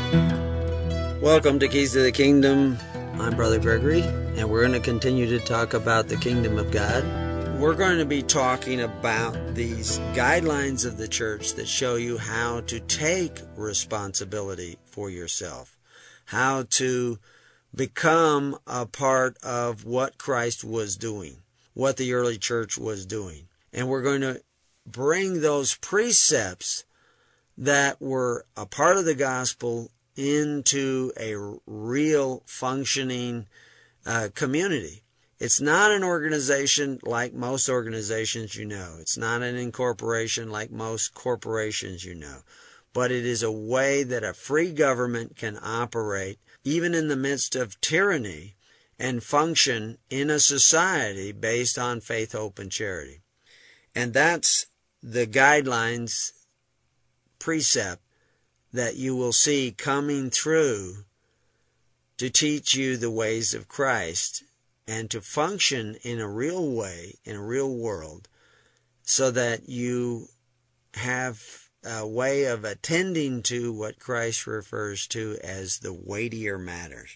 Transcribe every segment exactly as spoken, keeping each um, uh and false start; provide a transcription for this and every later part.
Welcome to Keys to the Kingdom. I'm Brother Gregory, and we're going to continue to talk about the Kingdom of God. We're going to be talking about these guidelines of the church that show you how to take responsibility for yourself, how to become a part of what Christ was doing, what the early church was doing. And we're going to bring those precepts that were a part of the gospel into a real functioning uh, community. It's not an organization like most organizations you know. It's not an incorporation like most corporations you know. But it is a way that a free government can operate even in the midst of tyranny and function in a society based on faith, hope, and charity. And that's the guidelines, precept, that you will see coming through to teach you the ways of Christ and to function in a real way, in a real world, so that you have a way of attending to what Christ refers to as the weightier matters.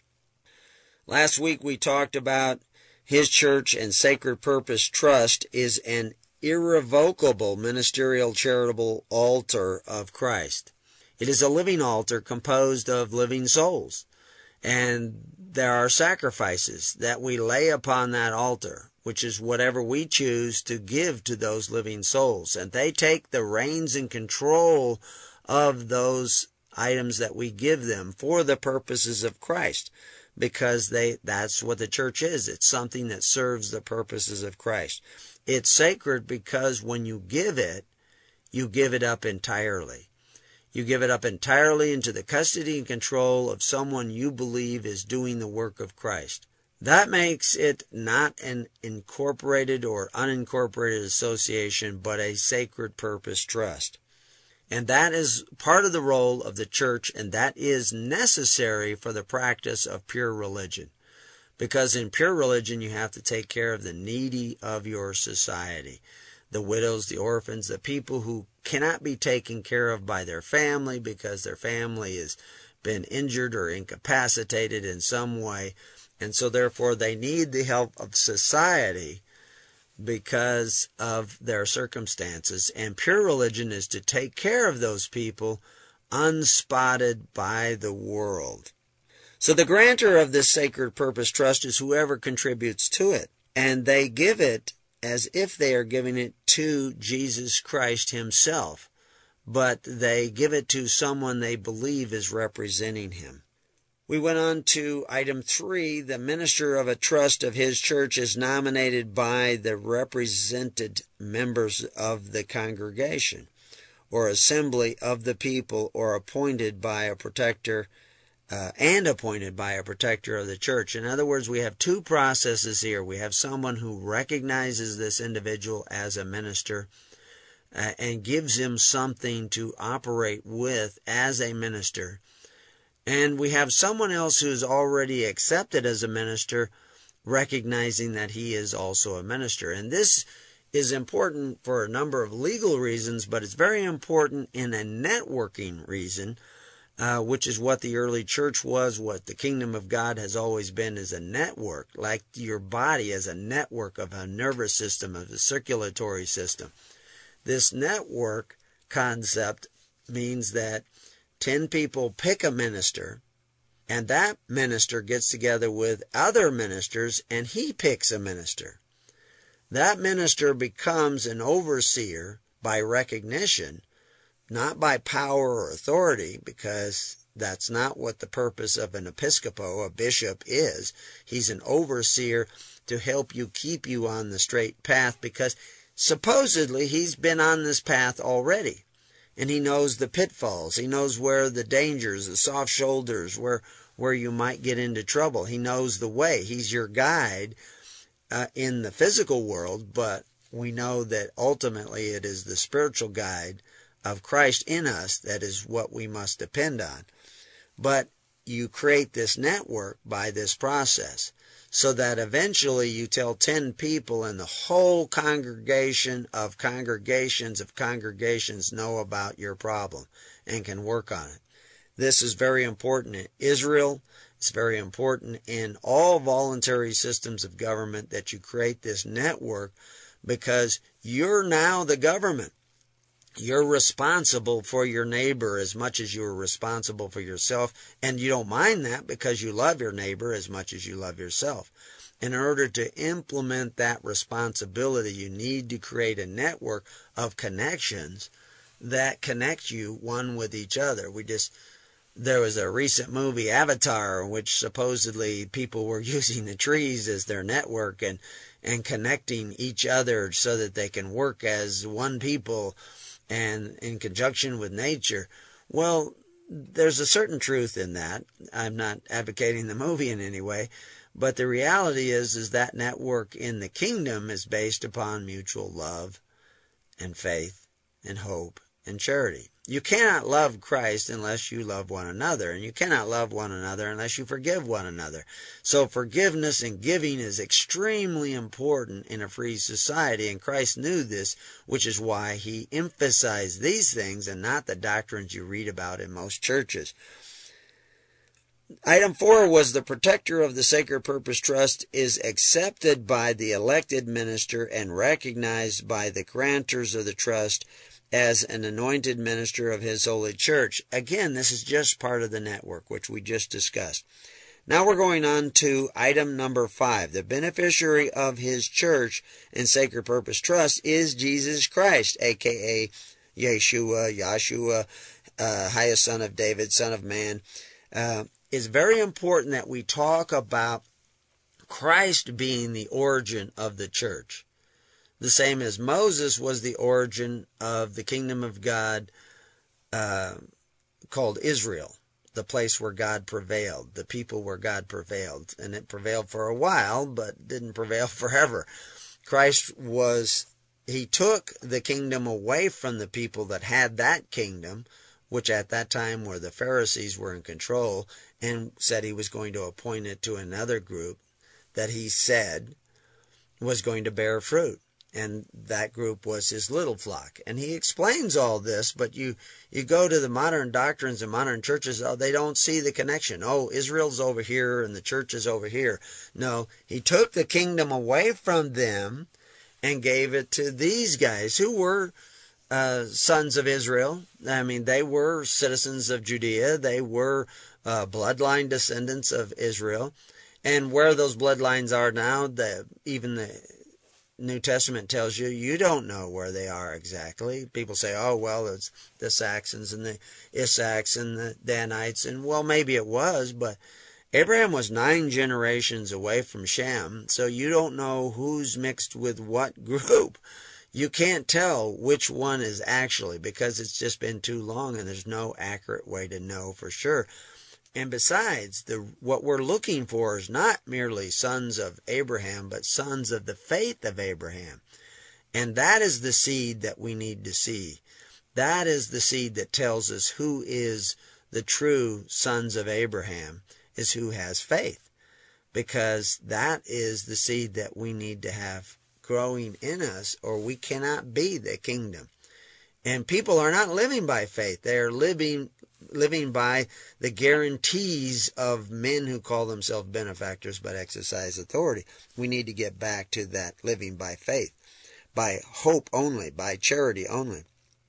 Last week we talked about His church and Sacred Purpose Trust is an irrevocable ministerial charitable altar of Christ. It is a living altar composed of living souls, and there are sacrifices that we lay upon that altar, which is whatever we choose to give to those living souls, and they take the reins and control of those items that we give them for the purposes of Christ, because they that's what the church is. It's something that serves the purposes of Christ. It's sacred because when you give it, you give it up entirely. You give it up entirely into the custody and control of someone you believe is doing the work of Christ. That makes it not an incorporated or unincorporated association, but a sacred purpose trust. And that is part of the role of the church, and that is necessary for the practice of pure religion. Because in pure religion, you have to take care of the needy of your society. The widows, the orphans, the people who cannot be taken care of by their family because their family has been injured or incapacitated in some way. And so therefore they need the help of society because of their circumstances. And pure religion is to take care of those people unspotted by the world. So the grantor of this Sacred Purpose Trust is whoever contributes to it. And they give it as if they are giving it to Jesus Christ Himself, but they give it to someone they believe is representing Him. We went on to item three. The minister of a trust of his church is nominated by the represented members of the congregation or assembly of the people, or appointed by a protector Uh, and appointed by a protector of the church. In other words, we have two processes here. We have someone who recognizes this individual as a minister uh, and gives him something to operate with as a minister. And we have someone else who is already accepted as a minister, recognizing that he is also a minister. And this is important for a number of legal reasons, but it's very important in a networking reason, Uh, which is what the early church was, what the kingdom of God has always been, is a network, like your body is a network of a nervous system, of a circulatory system. This network concept means that ten people pick a minister, and that minister gets together with other ministers, and he picks a minister. That minister becomes an overseer by recognition, not by power or authority, because that's not what the purpose of an episcopo, a bishop, is. He's an overseer to help you, keep you on the straight path, because supposedly he's been on this path already. And he knows the pitfalls. He knows where the dangers, the soft shoulders, where, where you might get into trouble. He knows the way. He's your guide uh, in the physical world, but we know that ultimately it is the spiritual guide of Christ in us that is what we must depend on. But you create this network by this process, so that eventually you tell ten people and the whole congregation of congregations of congregations know about your problem and can work on it. This is very important in Israel. It's very important in all voluntary systems of government that you create this network, because you're now the government. You're responsible for your neighbor as much as you're responsible for yourself, and you don't mind that because you love your neighbor as much as you love yourself. And in order to implement that responsibility, you need to create a network of connections that connect you one with each other. We just, there was a recent movie, Avatar, in which supposedly people were using the trees as their network and, and connecting each other so that they can work as one people and in conjunction with nature. Well, there's a certain truth in that. I'm not advocating the movie in any way, but the reality is, is that network in the kingdom is based upon mutual love and faith and hope and charity. You cannot love Christ unless you love one another, and you cannot love one another unless you forgive one another. So forgiveness and giving is extremely important in a free society, and Christ knew this, which is why he emphasized these things and not the doctrines you read about in most churches. Item four was the protector of the Sacred Purpose Trust is accepted by the elected minister and recognized by the grantors of the trust as an anointed minister of his holy church. Again, this is just part of the network, which we just discussed. Now we're going on to item number five. The beneficiary of his church and Sacred Purpose Trust is Jesus Christ, a k a. Yeshua, Yahshua, uh, highest son of David, son of man. Uh, it's very important that we talk about Christ being the origin of the church. The same as Moses was the origin of the kingdom of God uh, called Israel, the place where God prevailed, the people where God prevailed. And it prevailed for a while, but didn't prevail forever. Christ was, he took the kingdom away from the people that had that kingdom, which at that time were the Pharisees were in control, and said he was going to appoint it to another group that he said was going to bear fruit. And that group was his little flock. And he explains all this, but you, you go to the modern doctrines and modern churches, oh, they don't see the connection. Oh, Israel's over here and the church is over here. No, he took the kingdom away from them and gave it to these guys who were uh, sons of Israel. I mean, they were citizens of Judea. They were uh, bloodline descendants of Israel. And where those bloodlines are now, the, even the New Testament tells you, you don't know where they are exactly. People say, oh, well, it's the Saxons and the Isaacs and the Danites. And, well, maybe it was, but Abraham was nine generations away from Shem, so you don't know who's mixed with what group. You can't tell which one is actually, because it's just been too long and there's no accurate way to know for sure. And besides, the what we're looking for is not merely sons of Abraham, but sons of the faith of Abraham. And that is the seed that we need to see. That is the seed that tells us who is the true sons of Abraham, is who has faith. Because that is the seed that we need to have growing in us, or we cannot be the kingdom. And people are not living by faith. They are living living by the guarantees of men who call themselves benefactors but exercise authority. We need to get back to that living by faith, by hope only, by charity only.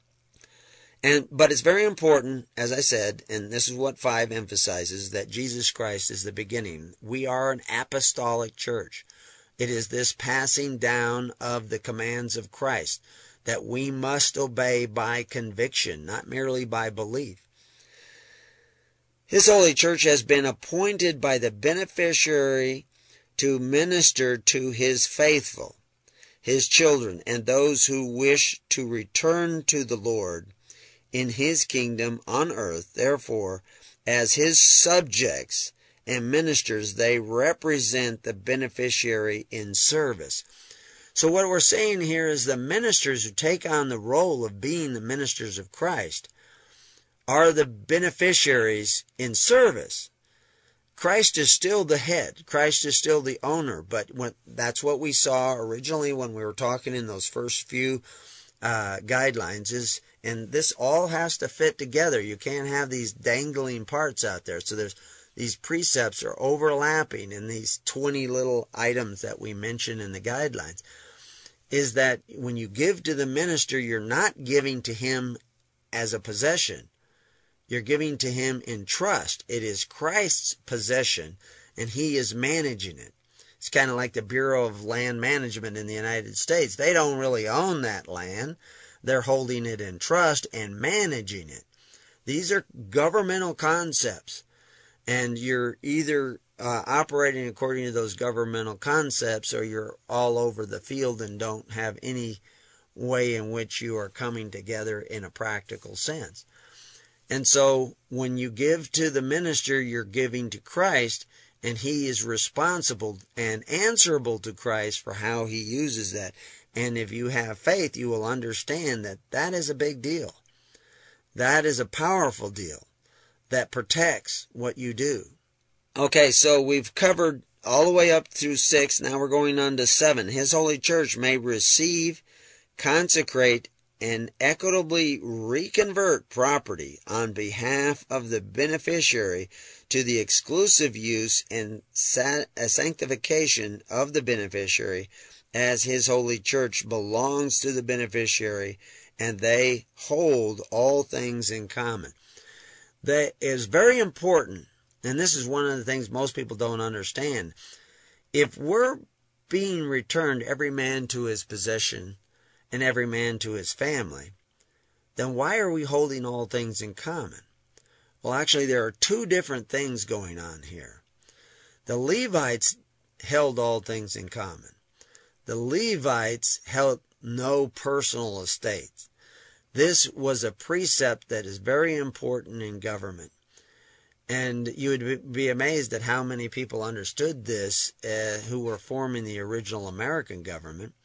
And but it's very important, as I said, and this is what five emphasizes, that Jesus Christ is the beginning. We are an apostolic church. It is this passing down of the commands of Christ that we must obey by conviction, not merely by belief. His holy church has been appointed by the beneficiary to minister to his faithful, his children, and those who wish to return to the Lord in his kingdom on earth. Therefore, as his subjects and ministers, they represent the beneficiary in service. So what we're saying here is the ministers who take on the role of being the ministers of Christ are the beneficiaries in service. Christ is still the head. Christ is still the owner. But when, that's what we saw originally when we were talking in those first few uh, guidelines, is And this all has to fit together. You can't have these dangling parts out there. So there's these precepts are overlapping in these twenty little items that we mention in the guidelines. Is that when you give to the minister, you're not giving to him as a possession. You're giving to him in trust. It is Christ's possession, and he is managing it. It's kind of like the Bureau of Land Management in the United States. They don't really own that land. They're holding it in trust and managing it. These are governmental concepts, and you're either uh, operating according to those governmental concepts, or you're all over the field and don't have any way in which you are coming together in a practical sense. And so when you give to the minister, you're giving to Christ, and he is responsible and answerable to Christ for how he uses that. And if you have faith, you will understand that that is a big deal. That is a powerful deal that protects what you do. Okay, so we've covered all the way up through six. Now we're going on to seven. His holy church may receive, consecrate, and equitably reconvert property on behalf of the beneficiary to the exclusive use and sanctification of the beneficiary, as his holy church belongs to the beneficiary, and they hold all things in common. That is very important, and this is one of the things most people don't understand. If we're being returned every man to his possession and every man to his family, then why are we holding all things in common? Well, actually, there are two different things going on here. The Levites held all things in common. The Levites held no personal estates. This was a precept that is very important in government. And you would be amazed at how many people understood this uh, who were forming the original American government.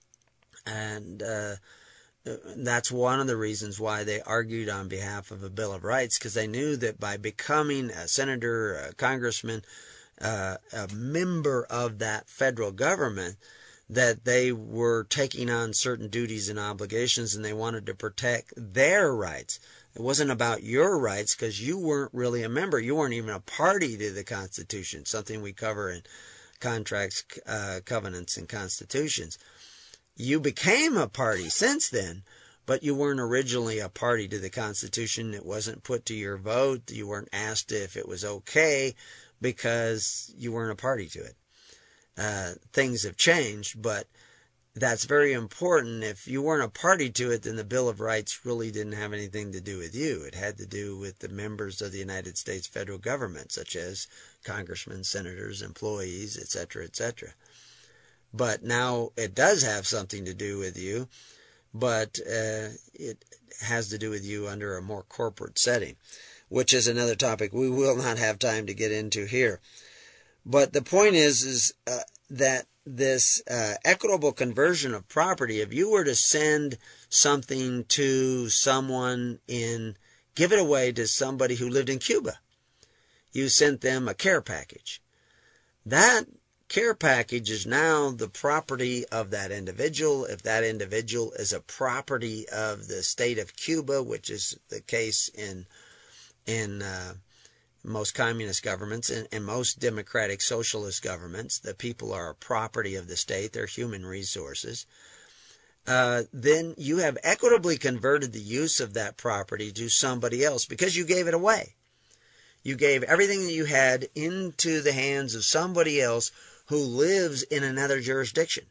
And uh, that's one of the reasons why they argued on behalf of a Bill of Rights, because they knew that by becoming a senator, a congressman, uh, a member of that federal government, that they were taking on certain duties and obligations, and they wanted to protect their rights. It wasn't about your rights, because you weren't really a member. You weren't even a party to the Constitution, something we cover in contracts, uh, covenants, and constitutions. You became a party since then, but you weren't originally a party to the Constitution. It wasn't put to your vote. You weren't asked if it was okay because you weren't a party to it. Uh, things have changed, but that's very important. If you weren't a party to it, then the Bill of Rights really didn't have anything to do with you. It had to do with the members of the United States federal government, such as congressmen, senators, employees, et cetera, et cetera. But now it does have something to do with you, but uh, it has to do with you under a more corporate setting, which is another topic we will not have time to get into here. But the point is, is uh, that this uh, equitable conversion of property, if you were to send something to someone in, give it away to somebody who lived in Cuba, you sent them a care package. That care package is now the property of that individual. If that individual is a property of the state of Cuba, which is the case in in uh, most communist governments and, and most democratic socialist governments, the people are a property of the state. They're human resources. Uh, then you have equitably converted the use of that property to somebody else because you gave it away. You gave everything that you had into the hands of somebody else who lives in another jurisdiction.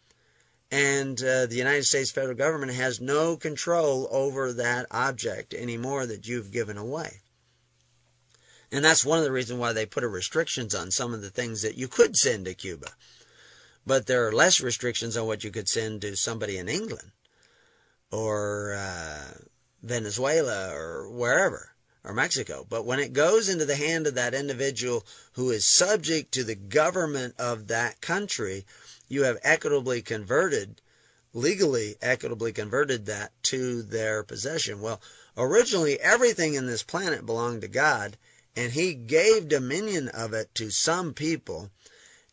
And uh, the United States federal government has no control over that object anymore that you've given away. And that's one of the reasons why they put a restrictions on some of the things that you could send to Cuba. But there are less restrictions on what you could send to somebody in England or uh, Venezuela or wherever, or Mexico. But when it goes into the hand of that individual who is subject to the government of that country, you have equitably converted, legally equitably converted that to their possession. Well, originally everything in this planet belonged to God, and he gave dominion of it to some people,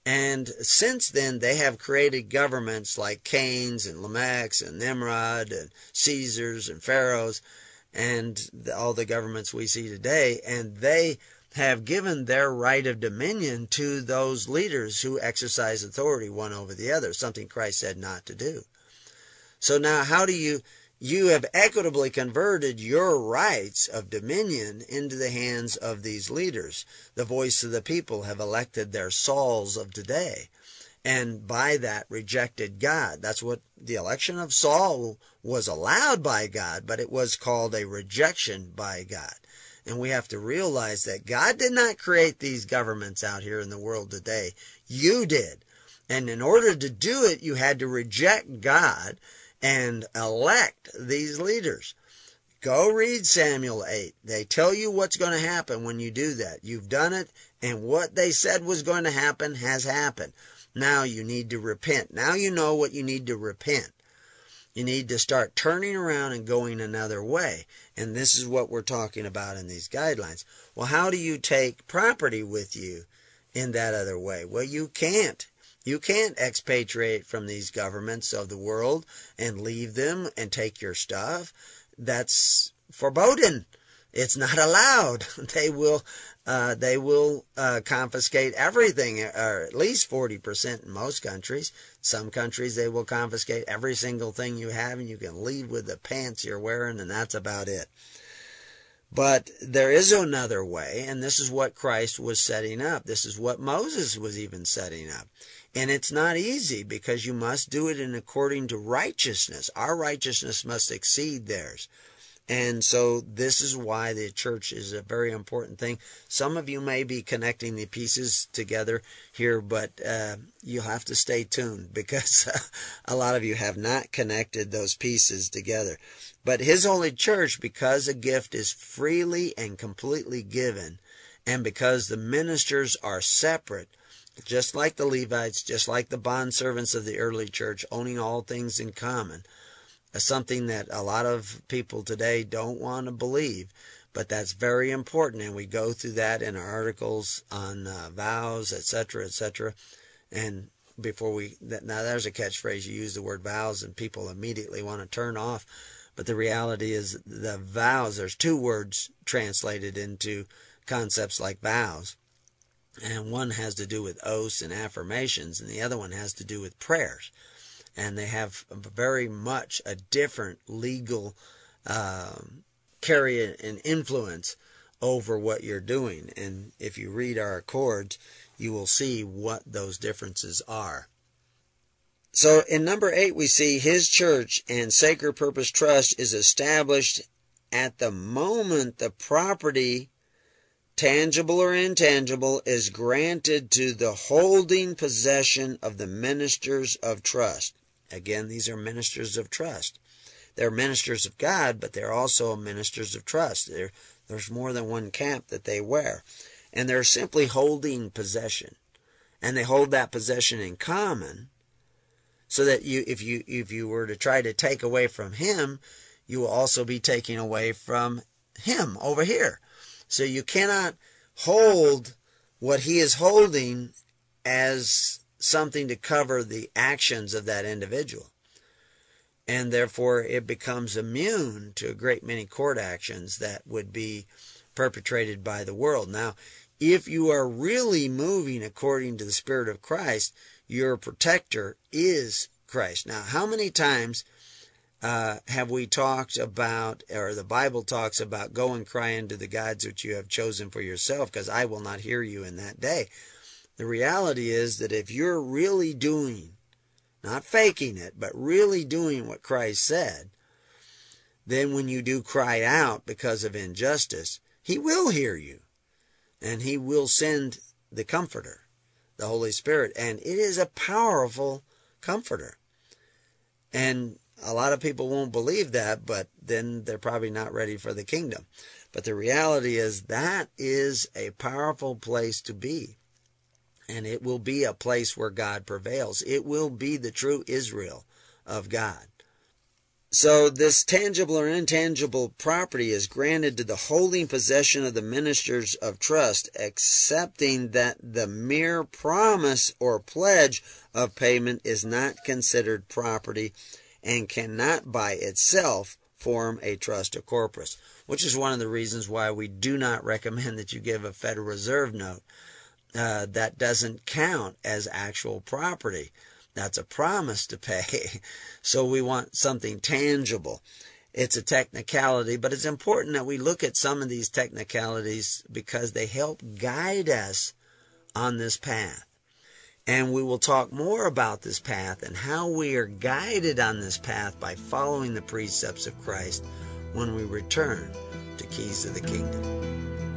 And since then, they have created governments like Cain's and Lamech's and Nimrod and Caesar's and Pharaoh's and all the governments we see today. And they have given their right of dominion to those leaders who exercise authority one over the other, something Christ said not to do. So now how do you, you have equitably converted your rights of dominion into the hands of these leaders. The voice of the people have elected their Sauls of today, and by that rejected God. That's what the election of Saul was allowed by God, but it was called a rejection by God. And we have to realize that God did not create these governments out here in the world today. You did. And in order to do it, you had to reject God and elect these leaders. Go read Samuel eight. They tell you what's going to happen when you do that. You've done it, and what they said was going to happen has happened. Now you need to repent. Now you know what you need to repent. You need to start turning around and going another way. And this is what we're talking about in these guidelines. Well, how do you take property with you in that other way? Well, you can't. You can't expatriate from these governments of the world and leave them and take your stuff. That's forbidden. It's not allowed. They will, uh, they will uh, confiscate everything, or at least forty percent in most countries. Some countries they will confiscate every single thing you have, and you can leave with the pants you're wearing, and that's about it. But there is another way, and this is what Christ was setting up. This is what Moses was even setting up. And it's not easy, because you must do it in according to righteousness. Our righteousness must exceed theirs. And so this is why the church is a very important thing. Some of you may be connecting the pieces together here, but uh, you'll have to stay tuned, because uh, a lot of you have not connected those pieces together. But His holy church, because a gift is freely and completely given, and because the ministers are separate, just like the Levites, just like the bondservants of the early church, owning all things in common, something that a lot of people today don't want to believe, but that's very important, and we go through that in our articles on uh, vows, et cetera, et cetera. And before we, now there's a catchphrase, you use the word vows and people immediately want to turn off, but the reality is the vows, there's two words translated into concepts like vows, and one has to do with oaths and affirmations, and the other one has to do with prayers. And they have very much a different legal um, carry and influence over what you're doing. And if you read our accords, you will see what those differences are. So in number eight, we see His church and Sacred Purpose Trust is established at the moment the property, tangible or intangible, is granted to the holding possession of the ministers of trust. Again, these are ministers of trust. They're ministers of God, but they're also ministers of trust. They're, there's more than one cap that they wear. And they're simply holding possession. And they hold that possession in common, so that you, if you, if you were to try to take away from Him, you will also be taking away from Him over here. So you cannot hold what He is holding as something to cover the actions of that individual. And therefore it becomes immune to a great many court actions that would be perpetrated by the world. Now, if you are really moving according to the Spirit of Christ, your protector is Christ. Now, how many times uh, have we talked about, or the Bible talks about, go and cry unto the gods which you have chosen for yourself, because I will not hear you in that day. The reality is that if you're really doing, not faking it, but really doing what Christ said, then when you do cry out because of injustice, He will hear you. And He will send the Comforter, the Holy Spirit. And it is a powerful Comforter. And a lot of people won't believe that, but then they're probably not ready for the kingdom. But the reality is that is a powerful place to be. And it will be a place where God prevails. It will be the true Israel of God. So this tangible or intangible property is granted to the holding possession of the ministers of trust, accepting that the mere promise or pledge of payment is not considered property and cannot by itself form a trust or corpus, which is one of the reasons why we do not recommend that you give a Federal Reserve note. Uh, that doesn't count as actual property. That's a promise to pay. So we want something tangible. It's a technicality, but it's important that we look at some of these technicalities because they help guide us on this path. And we will talk more about this path and how we are guided on this path by following the precepts of Christ when we return to Keys of the Kingdom.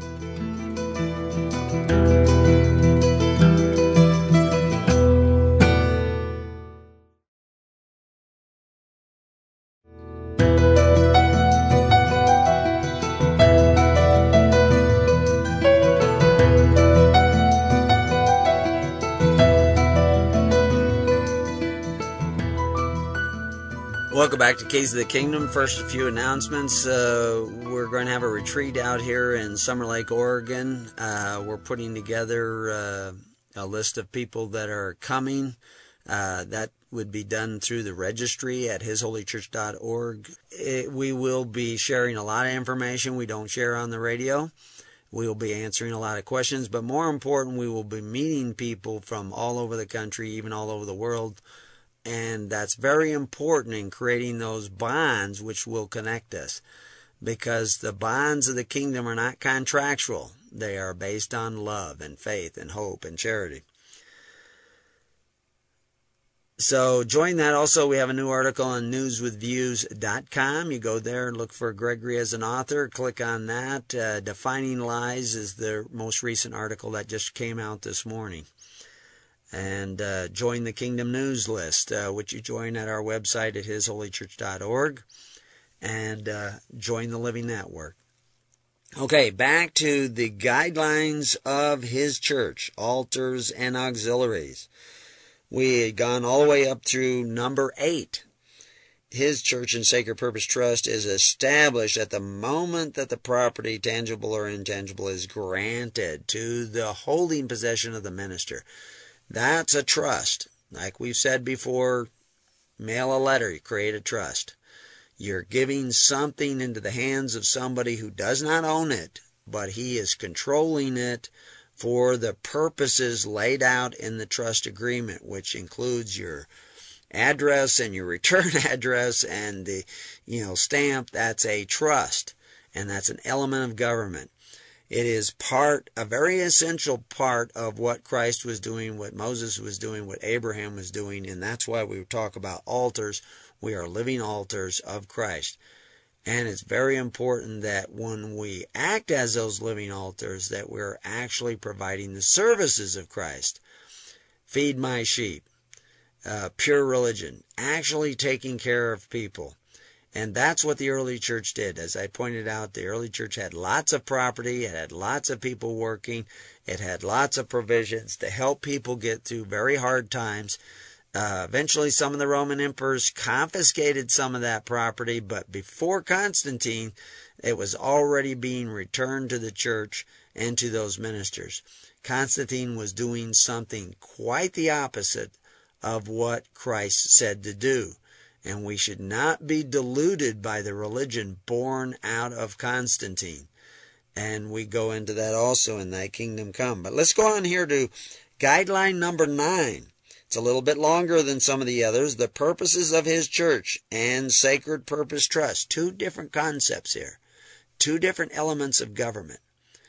Welcome back to Keys of the Kingdom. First, a few announcements. Uh, we're going to have a retreat out here in Summer Lake, Oregon. Uh, we're putting together uh, a list of people that are coming. Uh, that would be done through the registry at his holy church dot org. It, we will be sharing a lot of information we don't share on the radio. We will be answering a lot of questions, but more important, we will be meeting people from all over the country, even all over the world. And that's very important in creating those bonds which will connect us, because the bonds of the kingdom are not contractual. They are based on love and faith and hope and charity. So join that. Also, we have a new article on news with views dot com. You go there and look for Gregory as an author. Click on that. Uh, Defining Lies is the most recent article that just came out this morning. And uh, join the Kingdom News list, uh, which you join at our website at his holy church dot org, and uh, join the Living Network. Okay, back to the guidelines of his church, altars and auxiliaries. We had gone all the way up through number eight. His church and Sacred Purpose Trust is established at the moment that the property, tangible or intangible, is granted to the holding possession of the minister. That's a trust. Like we've said before, mail a letter, you create a trust. You're giving something into the hands of somebody who does not own it, but he is controlling it for the purposes laid out in the trust agreement, which includes your address and your return address and the, you know, stamp. That's a trust, and that's an element of government. It is part, a very essential part of what Christ was doing, what Moses was doing, what Abraham was doing, and that's why we talk about altars. We are living altars of Christ. And it's very important that when we act as those living altars, that we're actually providing the services of Christ. Feed my sheep, uh, pure religion, actually taking care of people. And that's what the early church did. As I pointed out, the early church had lots of property. It had lots of people working. It had lots of provisions to help people get through very hard times. Uh, eventually, some of the Roman emperors confiscated some of that property, but before Constantine, it was already being returned to the church and to those ministers. Constantine was doing something quite the opposite of what Christ said to do. And we should not be deluded by the religion born out of Constantine. And we go into that also in Thy Kingdom Come. But let's go on here to guideline number nine. It's a little bit longer than some of the others. The purposes of his church and Sacred Purpose Trust. Two different concepts here. Two different elements of government.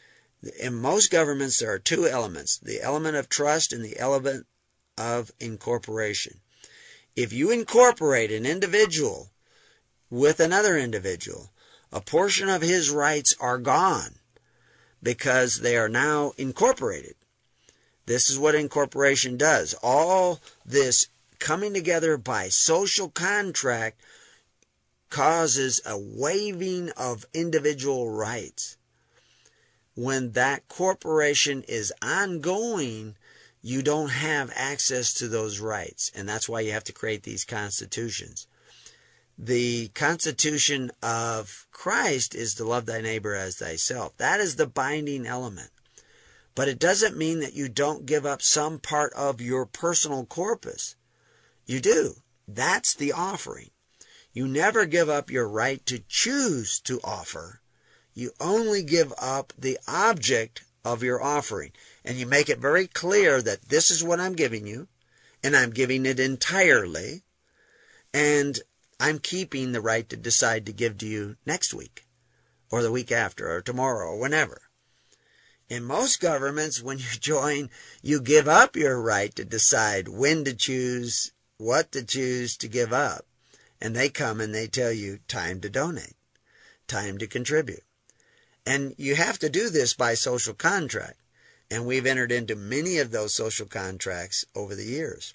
In most governments, there are two elements. The element of trust and the element of incorporation. If you incorporate an individual with another individual, a portion of his rights are gone because they are now incorporated. This is what incorporation does. All this coming together by social contract causes a waiving of individual rights. When that corporation is ongoing, you don't have access to those rights, and that's why you have to create these constitutions. The constitution of Christ is to love thy neighbor as thyself. That is the binding element. But it doesn't mean that you don't give up some part of your personal corpus. You do. That's the offering. You never give up your right to choose to offer. You only give up the object of your offering. And you make it very clear that this is what I'm giving you, and I'm giving it entirely, and I'm keeping the right to decide to give to you next week, or the week after, or tomorrow, or whenever. In most governments, when you join, you give up your right to decide when to choose, what to choose to give up. And they come and they tell you, time to donate, time to contribute. And you have to do this by social contract. And we've entered into many of those social contracts over the years.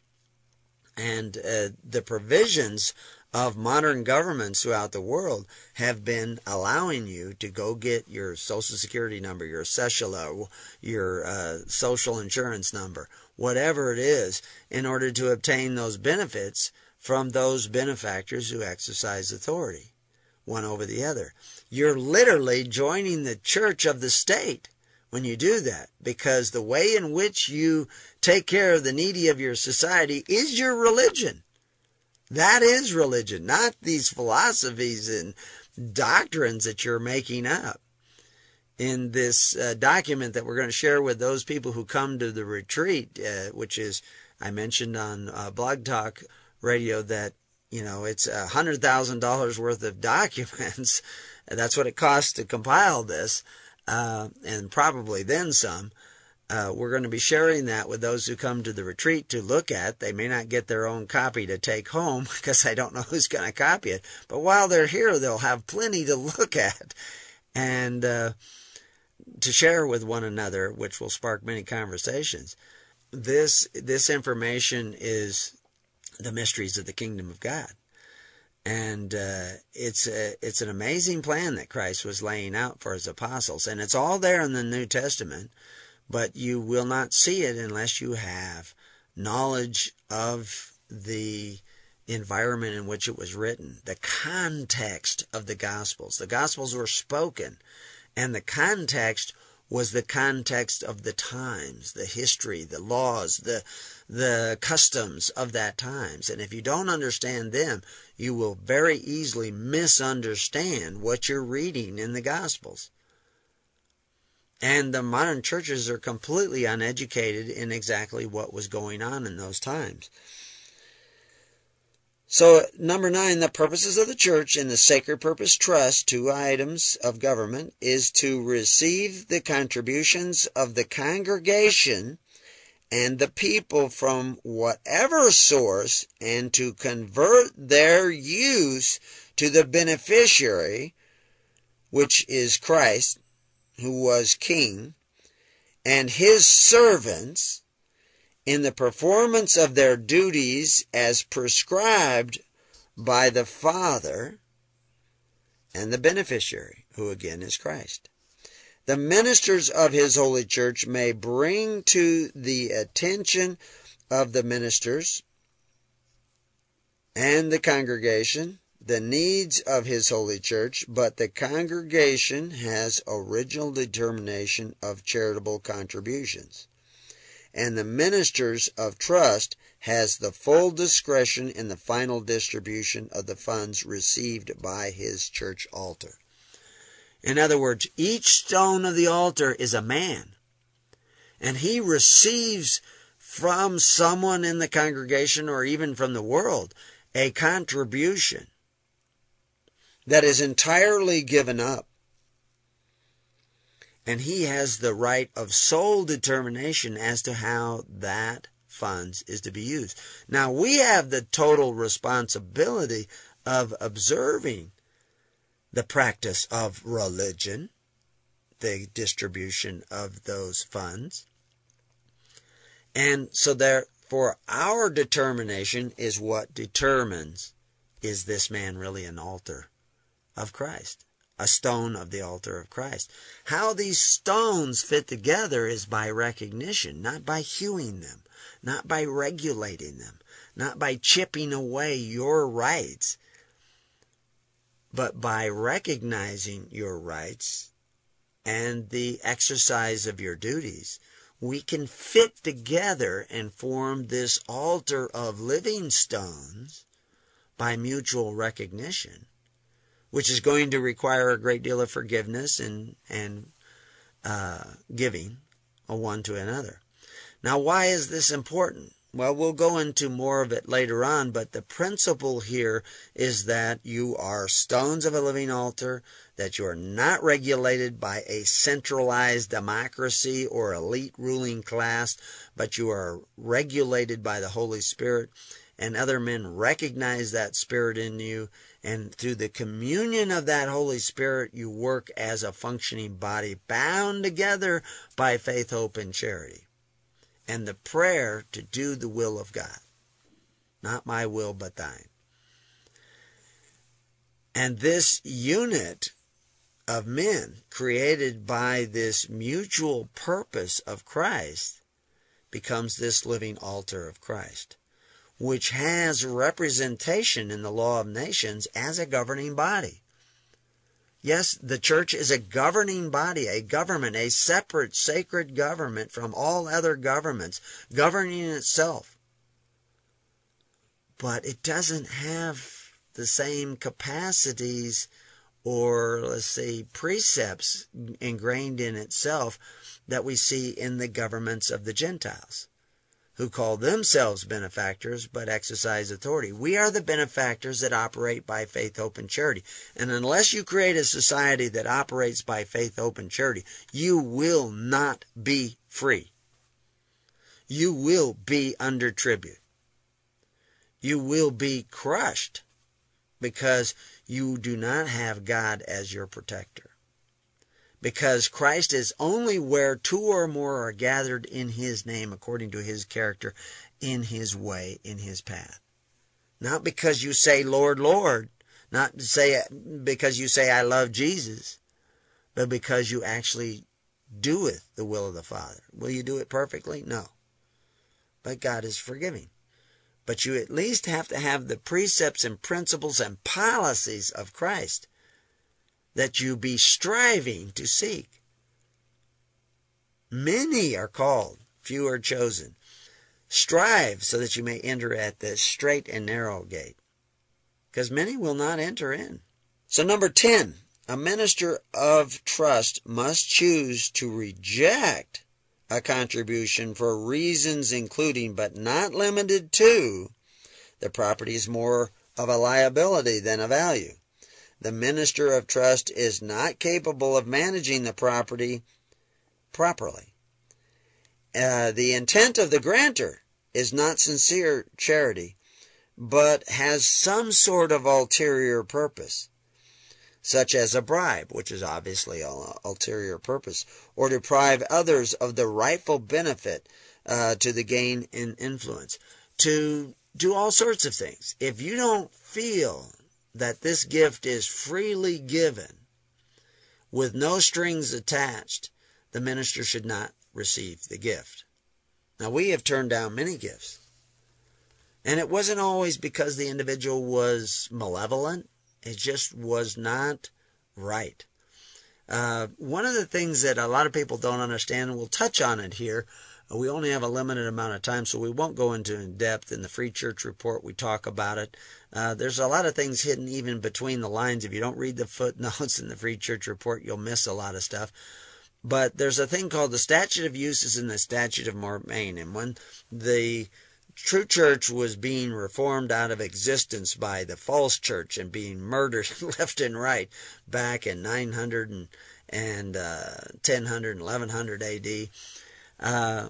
And uh, the provisions of modern governments throughout the world have been allowing you to go get your Social Security number, your cedula, your uh, social insurance number, whatever it is, in order to obtain those benefits from those benefactors who exercise authority, one over the other. You're literally joining the church of the state when you do that, because the way in which you take care of the needy of your society is your religion. That is religion, not these philosophies and doctrines that you're making up. In this uh, document that we're going to share with those people who come to the retreat, uh, which is, I mentioned on uh, Blog Talk Radio that, you know, it's one hundred thousand dollars worth of documents. That's what it costs to compile this, uh, and probably then some. Uh, we're going to be sharing that with those who come to the retreat to look at. They may not get their own copy to take home because I don't know who's going to copy it. But while they're here, they'll have plenty to look at and uh, to share with one another, which will spark many conversations. This this information is the mysteries of the kingdom of God. And uh, it's a, it's an amazing plan that Christ was laying out for his apostles. And it's all there in the New Testament. But you will not see it unless you have knowledge of the environment in which it was written, the context of the Gospels. The Gospels were spoken, and the context was the context of the times, the history, the laws, the the customs of that times. And if you don't understand them, you will very easily misunderstand what you're reading in the Gospels. And the modern churches are completely uneducated in exactly what was going on in those times. So, number nine, the purposes of the church in the Sacred Purpose Trust, two items of government, is to receive the contributions of the congregation and the people from whatever source and to convert their use to the beneficiary, which is Christ, who was king, and his servants in the performance of their duties as prescribed by the Father and the beneficiary, who again is Christ. The ministers of his holy church may bring to the attention of the ministers and the congregation the needs of his holy church, but the congregation has original determination of charitable contributions. And the ministers of trust has the full discretion in the final distribution of the funds received by his church altar. In other words, each stone of the altar is a man, and he receives from someone in the congregation or even from the world a contribution that is entirely given up. And he has the right of sole determination as to how that funds is to be used. Now, we have the total responsibility of observing the practice of religion, the distribution of those funds. And so therefore, our determination is what determines, is this man really an altar of Christ, a stone of the altar of Christ? How these stones fit together is by recognition, not by hewing them, not by regulating them, not by chipping away your rights. but by recognizing your rights and the exercise of your duties, we can fit together and form this altar of living stones by mutual recognition, which is going to require a great deal of forgiveness and, and uh, giving one to another. Now, why is this important? Well, we'll go into more of it later on, but the principle here is that you are stones of a living altar, that you are not regulated by a centralized democracy or elite ruling class, but you are regulated by the Holy Spirit, and other men recognize that Spirit in you, and through the communion of that Holy Spirit, you work as a functioning body, bound together by faith, hope, and charity. And the prayer to do the will of God. Not my will, but thine. And this unit of men, created by this mutual purpose of Christ, becomes this living altar of Christ, which has representation in the law of nations as a governing body. Yes, the church is a governing body, a government, a separate, sacred government from all other governments, governing itself. But it doesn't have the same capacities or, let's say, precepts ingrained in itself that we see in the governments of the Gentiles, who call themselves benefactors but exercise authority. We are the benefactors that operate by faith, hope, and charity. And unless you create a society that operates by faith, hope, and charity, you will not be free. You will be under tribute. You will be crushed because you do not have God as your protector. Because Christ is only where two or more are gathered in His name, according to His character, in His way, in His path. Not because you say, Lord, Lord. Not say because you say, I love Jesus. But because you actually doeth the will of the Father. Will you do it perfectly? No. But God is forgiving. But you at least have to have the precepts and principles and policies of Christ that you be striving to seek. Many are called, few are chosen. Strive so that you may enter at the straight and narrow gate, because many will not enter in. So number ten, a minister of trust must choose to reject a contribution for reasons including, but not limited to, the property is more of a liability than a value. The minister of trust is not capable of managing the property properly. Uh, the intent of the grantor is not sincere charity, but has some sort of ulterior purpose, such as a bribe, which is obviously an ulterior purpose, or deprive others of the rightful benefit uh, to the gain in influence, to do all sorts of things. If you don't feel that this gift is freely given with no strings attached, the minister should not receive the gift. Now, we have turned down many gifts. And it wasn't always because the individual was malevolent. It just was not right. Uh, one of the things that a lot of people don't understand, and we'll touch on it here, we only have a limited amount of time, so we won't go into in depth. In the Free Church Report, we talk about it. Uh, there's a lot of things hidden even between the lines. If you don't read the footnotes in the Free Church Report, you'll miss a lot of stuff. But there's a thing called the Statute of Uses and the Statute of Mortmain. And when the true church was being reformed out of existence by the false church and being murdered left and right back in nine hundred and, and uh, ten hundred and eleven hundred A D, Uh,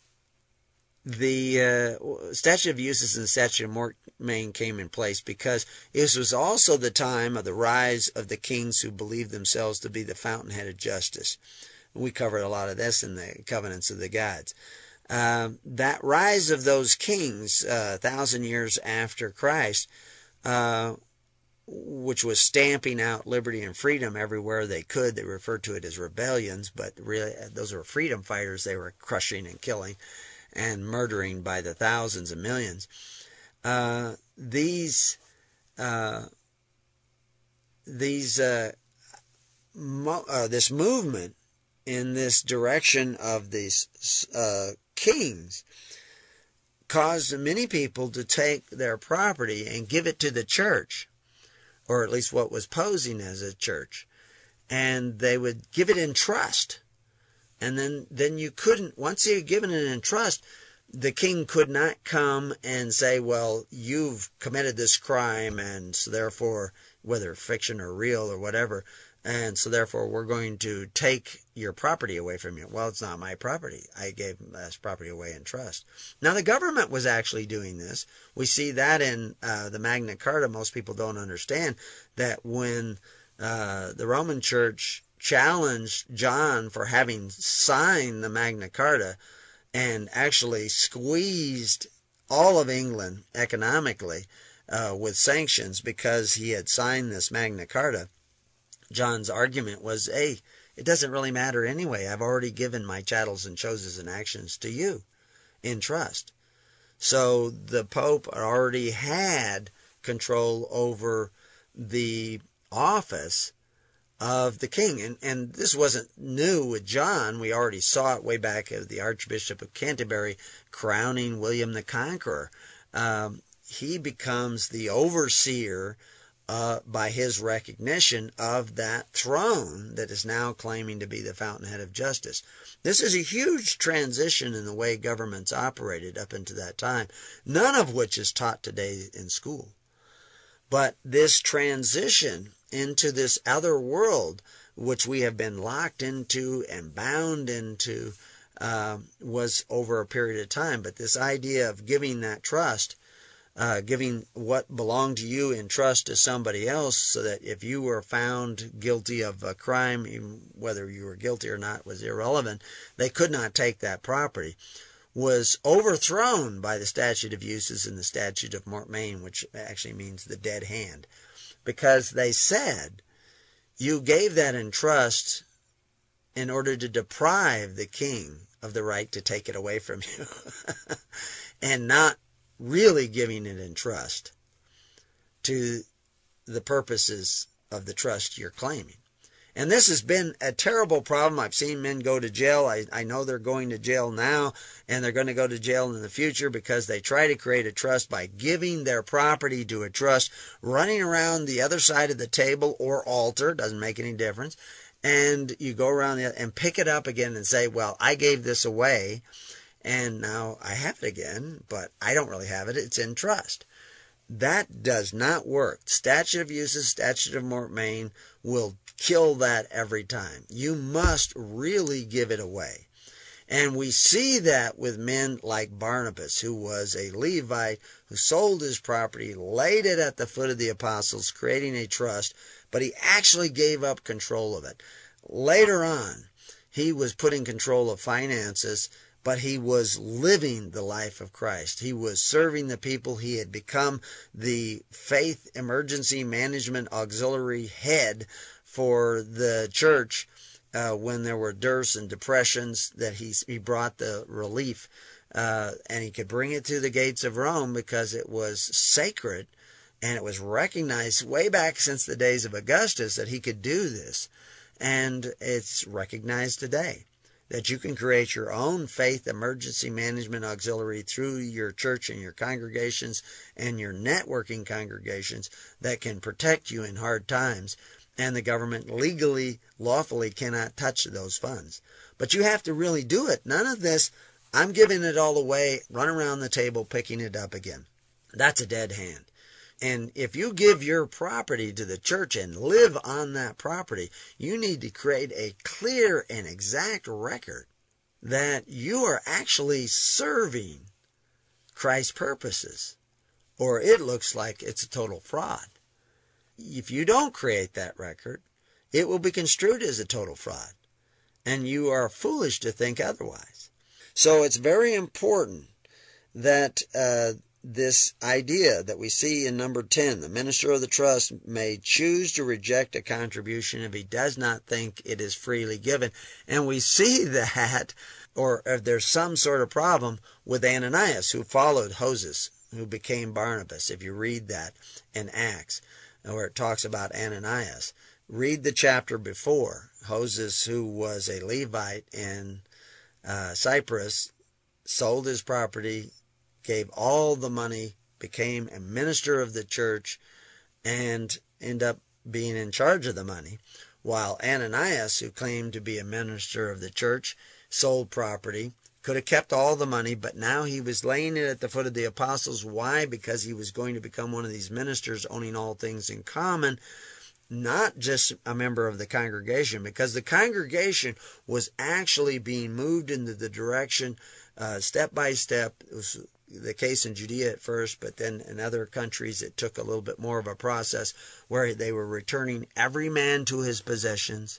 the uh, Statute of Uses and the Statute of Mortmain came in place because this was also the time of the rise of the kings who believed themselves to be the fountainhead of justice. We covered a lot of this in the Covenants of the Gods. Uh, that rise of those kings, uh, a thousand years after Christ, uh, which was stamping out liberty and freedom everywhere they could. They referred to it as rebellions, but really those were freedom fighters they were crushing and killing and murdering by the thousands and millions. Uh, these uh, these uh, mo- uh, this movement in this direction of these uh, kings caused many people to take their property and give it to the church, or at least what was posing as a church, and they would give it in trust. And then, then you couldn't, once you had given it in trust, the king could not come and say, well, you've committed this crime, and so therefore, whether fiction or real or whatever, and so therefore we're going to take your property away from you. Well, it's not my property. I gave this property away in trust. Now, the government was actually doing this. We see that in uh, the Magna Carta. Most people don't understand that when uh, the Roman Church challenged John for having signed the Magna Carta and actually squeezed all of England economically uh, with sanctions because he had signed this Magna Carta, John's argument was, hey, it doesn't really matter anyway. I've already given my chattels and choses and actions to you in trust. So the Pope already had control over the office of the king. And, and this wasn't new with John. We already saw it way back at the Archbishop of Canterbury crowning William the Conqueror. Um, he becomes the overseer uh, by his recognition of that throne that is now claiming to be the fountainhead of justice. This is a huge transition in the way governments operated up until that time, none of which is taught today in school. But this transition into this other world, which we have been locked into and bound into, uh, was over a period of time. But this idea of giving that trust, uh, giving what belonged to you in trust to somebody else, so that if you were found guilty of a crime, even whether you were guilty or not was irrelevant, they could not take that property, was overthrown by the statute of uses and the statute of mortmain, which actually means the dead hand. Because they said, you gave that in trust in order to deprive the king of the right to take it away from you, and not really giving it in trust to the purposes of the trust you're claiming. And this has been a terrible problem. I've seen men go to jail. I, I know they're going to jail now, and they're going to go to jail in the future because they try to create a trust by giving their property to a trust, running around the other side of the table or altar, doesn't make any difference, and you go around the, and pick it up again and say, well, I gave this away, and now I have it again, but I don't really have it. It's in trust. That does not work. Statute of uses, statute of mortmain will kill that every time. You must really give it away. And we see that with men like Barnabas, who was a Levite, who sold his property, laid it at the foot of the apostles, creating a trust, but he actually gave up control of it. Later on, he was put in control of finances, but he was living the life of Christ. He was serving the people. He had become the faith emergency management auxiliary head for the church uh, when there were dearths and depressions, that he, he brought the relief. Uh, and he could bring it to the gates of Rome because it was sacred, and it was recognized way back since the days of Augustus that he could do this. And it's recognized today that you can create your own faith emergency management auxiliary through your church and your congregations and your networking congregations that can protect you in hard times, and the government legally, lawfully cannot touch those funds. But you have to really do it. None of this, I'm giving it all away, run around the table picking it up again. That's a dead hand. And if you give your property to the church and live on that property, you need to create a clear and exact record that you are actually serving Christ's purposes, or it looks like it's a total fraud. If you don't create that record, it will be construed as a total fraud, and you are foolish to think otherwise. So it's very important that uh, this idea that we see in number ten, the minister of the trust may choose to reject a contribution if he does not think it is freely given. And we see that, or if there's some sort of problem with Ananias, who followed Hoses, who became Barnabas, if you read that in Acts. where it talks about Ananias. Read the chapter before. Moses, who was a Levite in uh, Cyprus, sold his property, gave all the money, became a minister of the church, and ended up being in charge of the money. While Ananias, who claimed to be a minister of the church, sold property, could have kept all the money, but now he was laying it at the foot of the apostles. Why? Because he was going to become one of these ministers owning all things in common, not just a member of the congregation, because the congregation was actually being moved into the direction uh, step by step. It was the case in Judea at first, but then in other countries it took a little bit more of a process where they were returning every man to his possessions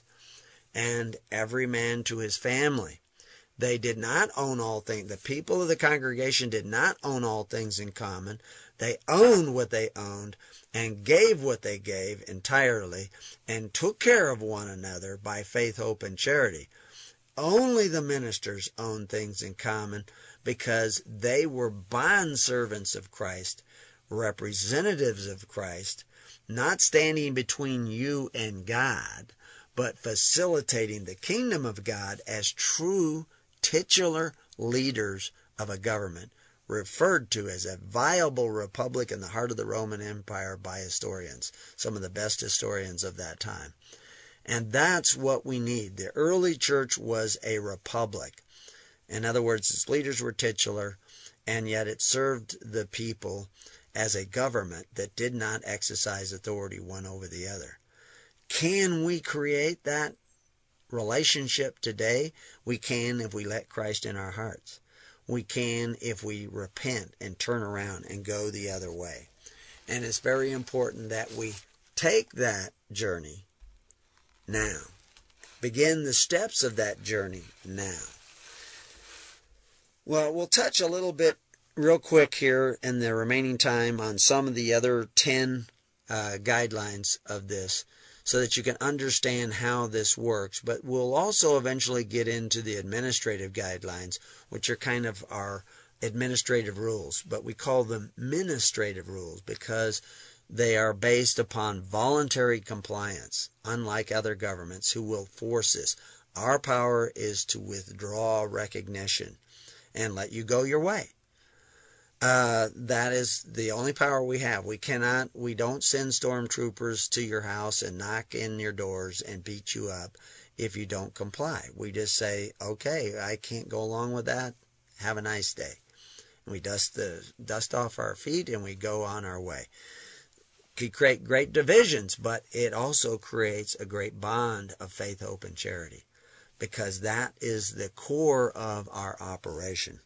and every man to his family. They did not own all things. The people of the congregation did not own all things in common. They owned what they owned and gave what they gave entirely and took care of one another by faith, hope, and charity. Only the ministers owned things in common because they were bondservants of Christ, representatives of Christ, not standing between you and God, but facilitating the kingdom of God as true titular leaders of a government, referred to as a viable republic in the heart of the Roman Empire by historians, some of the best historians of that time. And that's what we need. The early church was a republic. In other words, its leaders were titular, and yet it served the people as a government that did not exercise authority one over the other. Can we create that relationship today? We can if we let Christ in our hearts. We can if we repent and turn around and go the other way. And it's very important that we take that journey now. Begin the steps of that journey now. Well, we'll touch a little bit real quick here in the remaining time on some of the other ten uh, guidelines of this, so that you can understand how this works. But we'll also eventually get into the administrative guidelines, which are kind of our administrative rules. But we call them ministrative rules because they are based upon voluntary compliance, unlike other governments who will force this. Our power is to withdraw recognition and let you go your way. Uh, that is the only power we have. We cannot, we don't send stormtroopers to your house and knock in your doors and beat you up if you don't comply. We just say, okay, I can't go along with that. Have a nice day. And we dust the dust off our feet and we go on our way. It could create great divisions, but it also creates a great bond of faith, hope, and charity, because that is the core of our operation.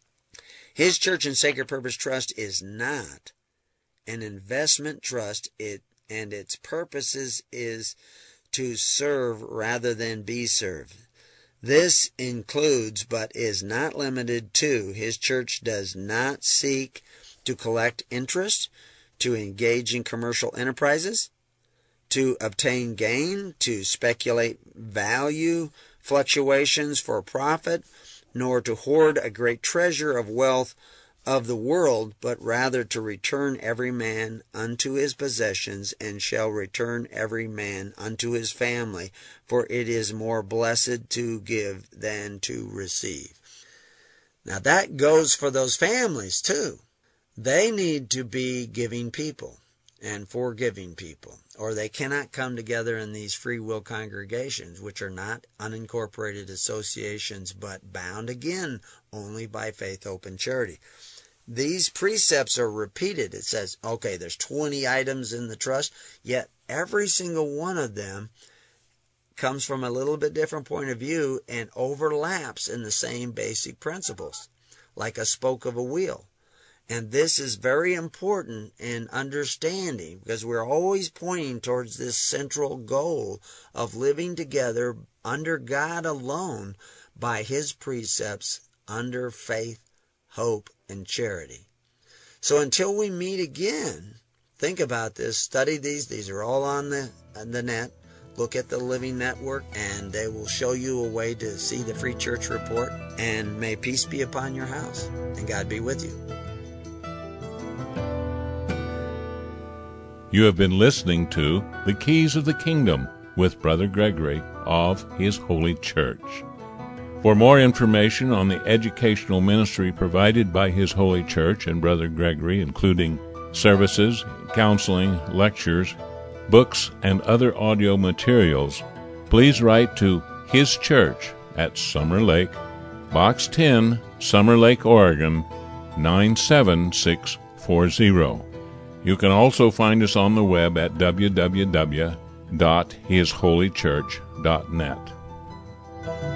His Church and Sacred Purpose Trust is not an investment trust, it and its purposes is to serve rather than be served. This includes, but is not limited to, His Church does not seek to collect interest, to engage in commercial enterprises, to obtain gain, to speculate value fluctuations for profit, nor to hoard a great treasure of wealth of the world, but rather to return every man unto his possessions, and shall return every man unto his family, for it is more blessed to give than to receive. Now that goes for those families too. They need to be giving people and forgiving people, or they cannot come together in these free will congregations, which are not unincorporated associations, but bound again only by faith, hope, and charity. These precepts are repeated. It says, okay, there's twenty items in the trust, yet every single one of them comes from a little bit different point of view and overlaps in the same basic principles, like a spoke of a wheel. And this is very important in understanding, because we're always pointing towards this central goal of living together under God alone by His precepts, under faith, hope, and charity. So until we meet again, think about this, study these. These are all on the, on the net. Look at the Living Network, and they will show you a way to see the Free Church Report. And may peace be upon your house, and God be with you. You have been listening to The Keys of the Kingdom with Brother Gregory of His Holy Church. For more information on the educational ministry provided by His Holy Church and Brother Gregory, including services, counseling, lectures, books, and other audio materials, please write to His Church at Summer Lake, Box ten, Summer Lake, Oregon, nine seven six four zero. You can also find us on the web at w w w dot his holy church dot net.